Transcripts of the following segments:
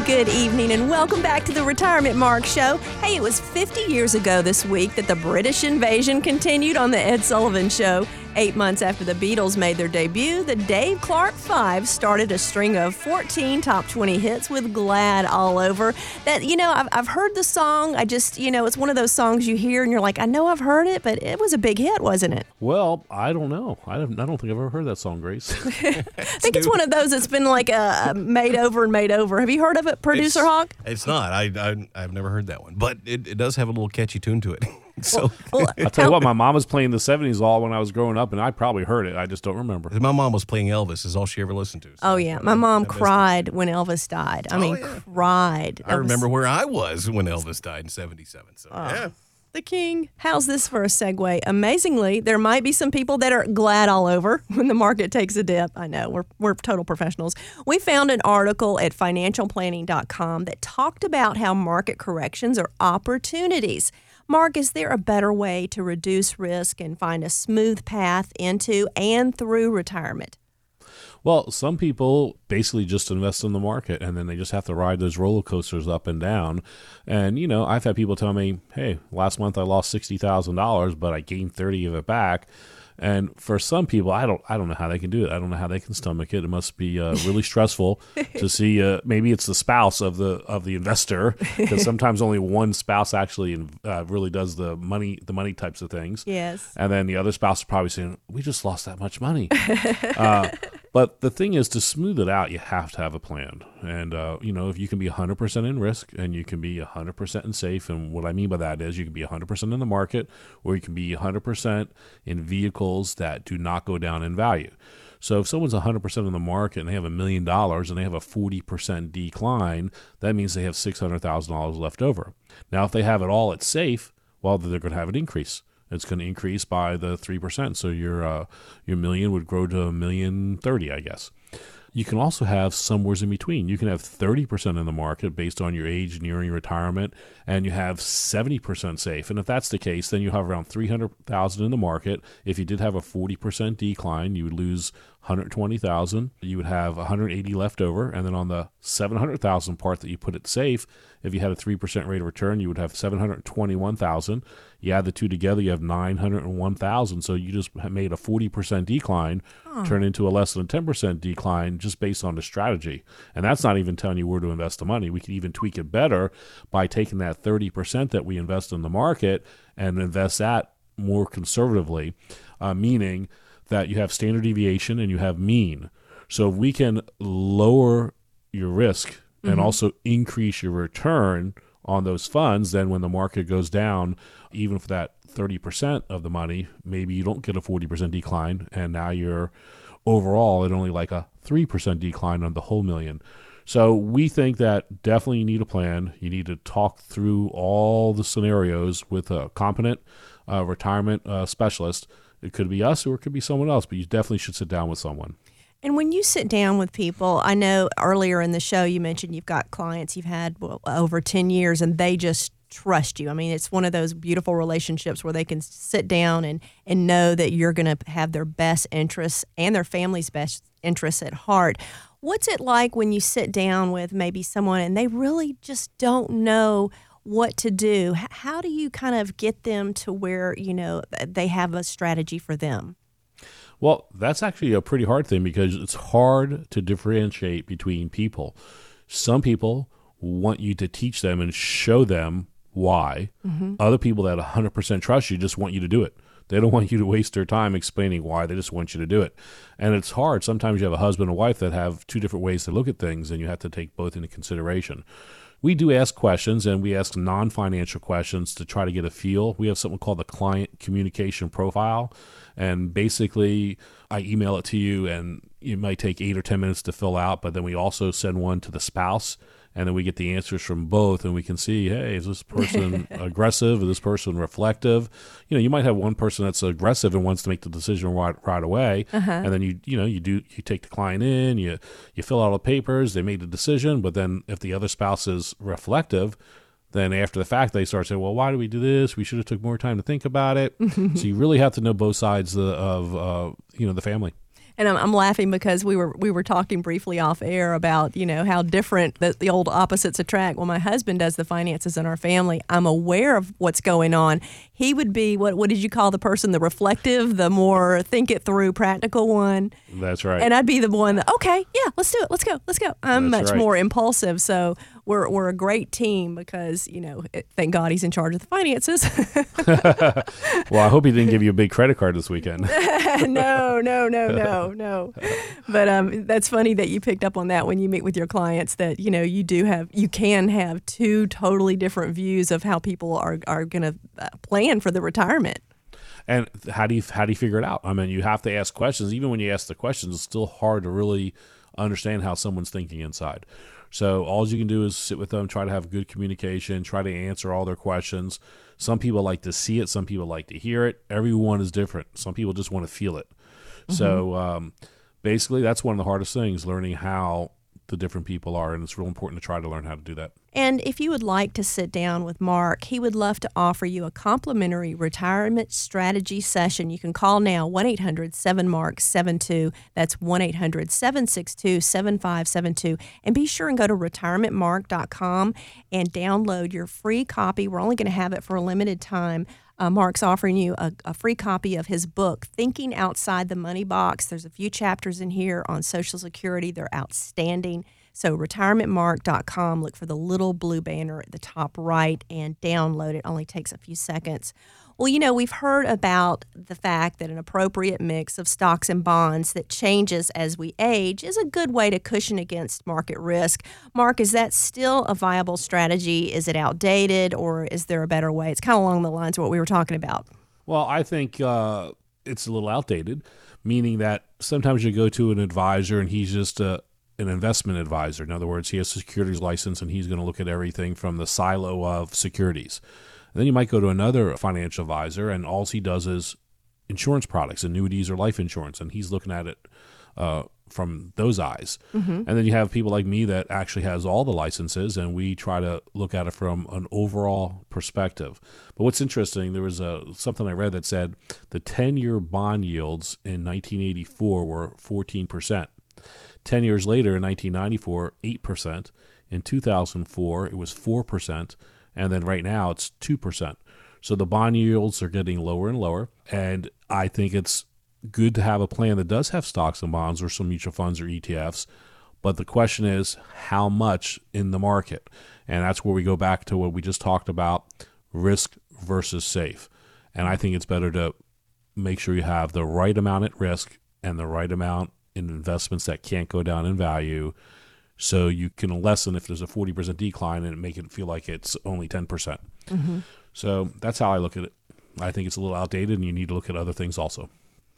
Good evening and welcome back to the Retirement Mark Show. Hey, it was 50 years ago this week that the British invasion continued on the Ed Sullivan Show. 8 months after the Beatles made their debut, the Dave Clark Five started a string of 14 top 20 hits with Glad All Over. That, I've heard the song. It's one of those songs you hear and you're like, I know I've heard it, but it was a big hit, wasn't it? Well, I don't know. I don't think I've ever heard that song, Grace. I think it's one of those that's been like made over and made over. Have you heard of it, Producer Hawk? It's not. I've never heard that one, but it does have a little catchy tune to it. So I'll tell you what, my mom was playing the 70s all when I was growing up, and I probably heard it. I just don't remember. My mom was playing Elvis is all she ever listened to. So oh, yeah. My mom cried when Elvis died. Cried. I remember where I was when Elvis died in 77. So, yeah. The king. How's this for a segue? Amazingly, there might be some people that are glad all over when the market takes a dip. I know, we're total professionals. We found an article at financialplanning.com that talked about how market corrections are opportunities. Mark, is there a better way to reduce risk and find a smooth path into and through retirement? Well, some people basically just invest in the market, and then they just have to ride those roller coasters up and down. And, I've had people tell me, hey, last month I lost $60,000, but I gained 30 of it back. And for some people, I don't know how they can do it. I don't know how they can stomach it. It must be really stressful to see. Maybe it's the spouse of the investor, because sometimes only one spouse actually really does the money types of things. Yes. And then the other spouse is probably saying, "We just lost that much money." But the thing is, to smooth it out, you have to have a plan. And, if you can be 100% in risk and you can be 100% in safe, and what I mean by that is you can be 100% in the market, or you can be 100% in vehicles that do not go down in value. So if someone's 100% in the market and they have $1 million and they have a 40% decline, that means they have $600,000 left over. Now, if they have it all at safe, well, they're going to have an increase. It's going to increase by the 3%. So your million would grow to $1,030,000, I guess. You can also have somewhere in between. You can have 30% in the market based on your age nearing retirement, and you have 70% safe. And if that's the case, then you have around $300,000 in the market. If you did have a 40% decline, you would lose $120,000. You would have $180,000 left over, and then on the $700,000 part that you put it safe, if you had a 3% rate of return, you would have $721,000. You add the two together, you have $901,000. So you just made a 40% decline turn into a less than 10% decline just based on the strategy. And that's not even telling you where to invest the money. We could even tweak it better by taking that 30% that we invest in the market and invest that more conservatively, meaning that you have standard deviation and you have mean. So if we can lower your risk and also increase your return on those funds, then when the market goes down, even for that 30% of the money, maybe you don't get a 40% decline, and now you're overall at only like a 3% decline on the whole million. So we think that definitely you need a plan. You need to talk through all the scenarios with a competent retirement specialist. It could be us or it could be someone else, but you definitely should sit down with someone. And when you sit down with people, I know earlier in the show you mentioned you've got clients you've had over 10 years and they just trust you. I mean, it's one of those beautiful relationships where they can sit down and know that you're going to have their best interests and their family's best interests at heart. What's it like when you sit down with maybe someone and they really just don't know what to do? How do you kind of get them to where, they have a strategy for them? Well, that's actually a pretty hard thing because it's hard to differentiate between people. Some people want you to teach them and show them why. Other people that 100% trust you just want you to do it. They don't want you to waste their time explaining why. They just want you to do it. And it's hard. Sometimes you have a husband and wife that have two different ways to look at things, and you have to take both into consideration. We do ask questions, and we ask non-financial questions to try to get a feel. We have something called the client communication profile, and basically I email it to you, and it might take 8 or 10 minutes to fill out, but then we also send one to the spouse, and then we get the answers from both, and we can see, hey, is this person aggressive? Is this person reflective? You might have one person that's aggressive and wants to make the decision right away, and then you take the client in, you fill out all the papers, they made the decision, but then if the other spouse is reflective, then after the fact they start saying, well, why do we do this? We should have took more time to think about it. So you really have to know both sides of the family. And I'm laughing because we were talking briefly off air about, how different the old opposites attract. Well, my husband does the finances in our family. I'm aware of what's going on. He would be, what did you call the person, the reflective, the more think it through, practical one. That's right. And I'd be the one that, okay, yeah, let's do it. Let's go. I'm That's much right. more impulsive. So we're a great team because, thank God he's in charge of the finances. Well, I hope he didn't give you a big credit card this weekend. No. But that's funny that you picked up on that when you meet with your clients, that, you can have two totally different views of how people are going to plan for the retirement. And how do you figure it out? I mean, you have to ask questions. Even when you ask the questions, it's still hard to really understand how someone's thinking inside. So all you can do is sit with them, try to have good communication, try to answer all their questions. Some people like to see it. Some people like to hear it. Everyone is different. Some people just want to feel it. Mm-hmm. So basically, that's one of the hardest things, learning how the different people are. And it's real important to try to learn how to do that. And if you would like to sit down with Mark, he would love to offer you a complimentary retirement strategy session. You can call now, 1-800-7MARK-72. That's 1-800-762-7572. And be sure and go to retirementmark.com and download your free copy. We're only going to have it for a limited time. Mark's offering you a free copy of his book, Thinking Outside the Money Box. There's a few chapters in here on Social Security. They're outstanding. So retirementmark.com, look for the little blue banner at the top right and download it. Only takes a few seconds. Well, we've heard about the fact that an appropriate mix of stocks and bonds that changes as we age is a good way to cushion against market risk. Mark, is that still a viable strategy? Is it outdated, or is there a better way? It's kind of along the lines of what we were talking about. Well, I think it's a little outdated, meaning that sometimes you go to an advisor and he's just an investment advisor. In other words, he has a securities license and he's going to look at everything from the silo of securities. And then you might go to another financial advisor and all he does is insurance products, annuities or life insurance, and he's looking at it from those eyes. Mm-hmm. And then you have people like me that actually has all the licenses, and we try to look at it from an overall perspective. But what's interesting, there was something I read that said the 10-year bond yields in 1984 were 14%. 10 years later, in 1994, 8%. In 2004, it was 4%. And then right now, it's 2%. So the bond yields are getting lower and lower. And I think it's good to have a plan that does have stocks and bonds or some mutual funds or ETFs. But the question is, how much in the market? And that's where we go back to what we just talked about, risk versus safe. And I think it's better to make sure you have the right amount at risk and the right amount in investments that can't go down in value, so you can lessen if there's a 40% decline and make it feel like it's only 10%. Mm-hmm. So that's how I look at it. I think it's a little outdated, and you need to look at other things also.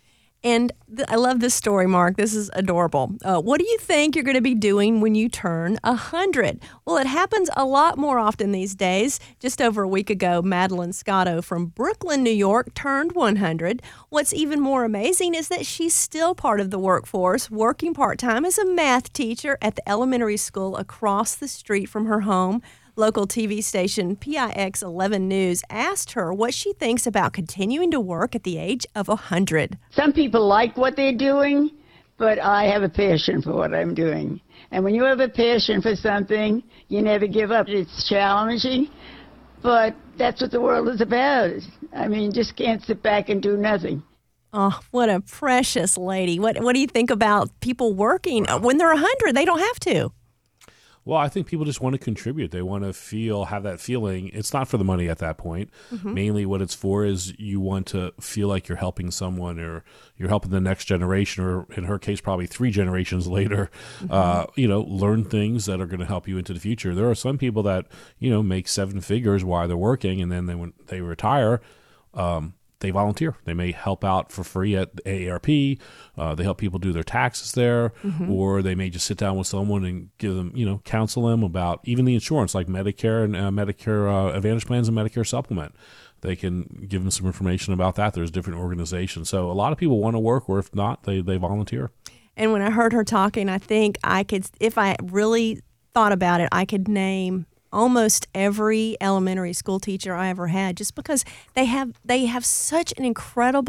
And I love this story, Mark. This is adorable. What do you think you're going to be doing when you turn 100? Well, it happens a lot more often these days. Just over a week ago, Madeline Scotto from Brooklyn, New York, turned 100. What's even more amazing is that she's still part of the workforce, working part-time as a math teacher at the elementary school across the street from her home. Local TV station PIX 11 News asked her what she thinks about continuing to work at the age of 100. Some people like what they're doing, but I have a passion for what I'm doing. And when you have a passion for something, you never give up. It's challenging, but that's what the world is about. I mean, you just can't sit back and do nothing. Oh, what a precious lady. What do you think about people working when they're 100? They don't have to. Well, I think people just want to contribute. They want to have that feeling. It's not for the money at that point. Mm-hmm. Mainly what it's for is you want to feel like you're helping someone, or you're helping the next generation, or in her case, probably 3 generations later, learn things that are going to help you into the future. There are some people that, make 7 figures while they're working, and then when they retire, they volunteer. They may help out for free at the AARP. They help people do their taxes there, mm-hmm. or they may just sit down with someone and give them, counsel them about even the insurance, like Medicare and Medicare Advantage plans and Medicare Supplement. They can give them some information about that. There's different organizations. So a lot of people want to work, or if not, they volunteer. And when I heard her talking, I think I could, if I really thought about it, I could name almost every elementary school teacher I ever had, just because they have such an incredible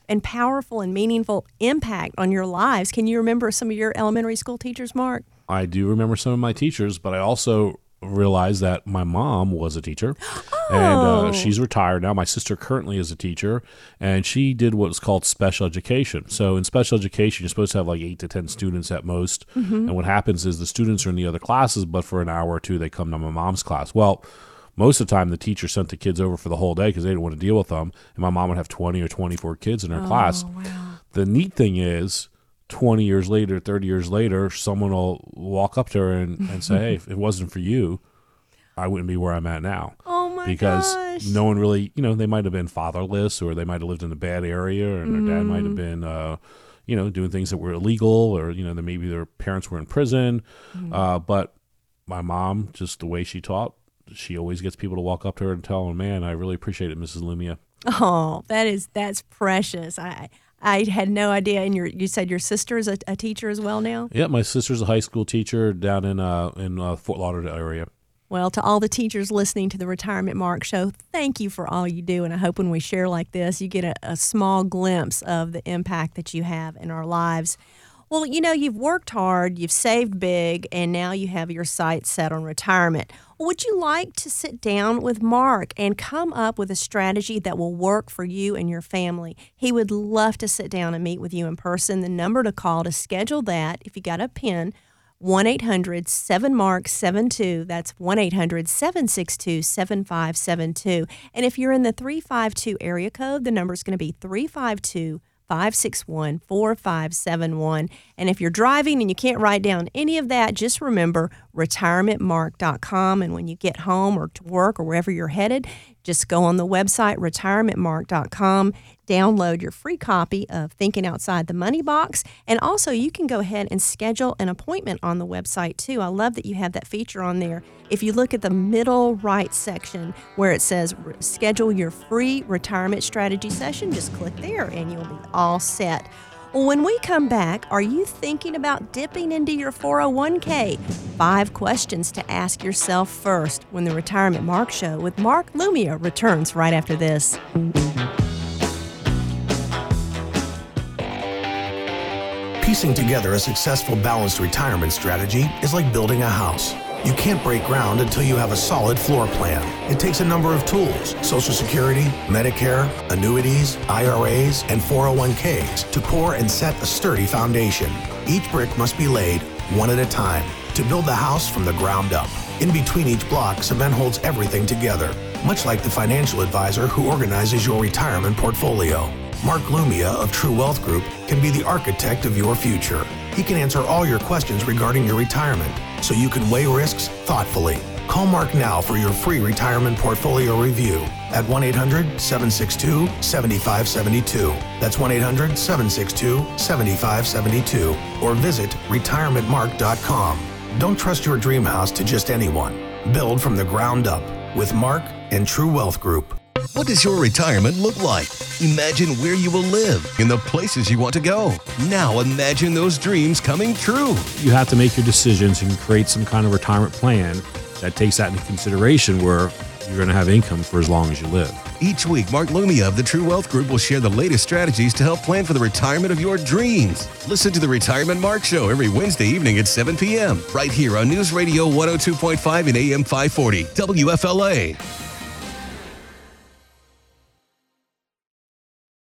and powerful and meaningful impact on your lives. Can you remember some of your elementary school teachers, Mark? I do remember some of my teachers, but I also realized that my mom was a teacher, and she's retired now. My sister currently is a teacher, and she did what's called special education. So in special education, you're supposed to have like 8 to 10 students at most, and what happens is the students are in the other classes, but for an hour or two, they come to my mom's class. Well, most of the time, the teacher sent the kids over for the whole day because they didn't want to deal with them, and my mom would have 20 or 24 kids in her class. Wow. The neat thing is, 20 years later, 30 years later, someone will walk up to her and say, hey, if it wasn't for you, I wouldn't be where I'm at now. Oh, my because gosh. no one really, they might have been fatherless, or they might have lived in a bad area, and their dad might have been, doing things that were illegal, or, that maybe their parents were in prison. But my mom, just the way she taught, she always gets people to walk up to her and tell them, man, I really appreciate it, Mrs. Lumia. Oh, that's precious. I had no idea. And you said your sister is a teacher as well now? Yeah, my sister's a high school teacher down in Fort Lauderdale area. Well, to all the teachers listening to the Retirement Mark Show, thank you for all you do. And I hope when we share like this, you get a small glimpse of the impact that you have in our lives. Well, you've worked hard, you've saved big, and now you have your sights set on retirement. Would you like to sit down with Mark and come up with a strategy that will work for you and your family? He would love to sit down and meet with you in person. The number to call to schedule that, if you got a pen, 1-800-7MARK-72. That's 1-800-762-7572. And if you're in the 352 area code, the number is going to be 352-561-4571. And if you're driving and you can't write down any of that, just remember retirementmark.com. And when you get home or to work or wherever you're headed, just go on the website retirementmark.com, download your free copy of Thinking Outside the Money Box, and also you can go ahead and schedule an appointment on the website too. I love that you have that feature on there. If you look at the middle right section where it says schedule your free retirement strategy session, just click there and you'll be all set. When we come back, are you thinking about dipping into your 401k? 5 questions to ask yourself first when the Retirement Mark Show with Mark Lumia returns right after this. Piecing together a successful balanced retirement strategy is like building a house. You can't break ground until you have a solid floor plan. It takes a number of tools: Social Security, Medicare, annuities, IRAs, and 401ks to pour and set a sturdy foundation. Each brick must be laid one at a time to build the house from the ground up. In between each block, cement holds everything together, much like the financial advisor who organizes your retirement portfolio. Mark Lumia of True Wealth Group can be the architect of your future. He can answer all your questions regarding your retirement, so you can weigh risks thoughtfully. Call Mark now for your free retirement portfolio review at 1-800-762-7572. That's 1-800-762-7572. Or visit retirementmark.com. Don't trust your dream house to just anyone. Build from the ground up with Mark and True Wealth Group. What does your retirement look like? Imagine where you will live and the places you want to go. Now imagine those dreams coming true. You have to make your decisions and create some kind of retirement plan that takes that into consideration, where you're going to have income for as long as you live. Each week, Mark Lumia of the True Wealth Group will share the latest strategies to help plan for the retirement of your dreams. Listen to the Retirement Mark Show every Wednesday evening at 7 p.m. right here on News Radio 102.5 and AM 540 WFLA.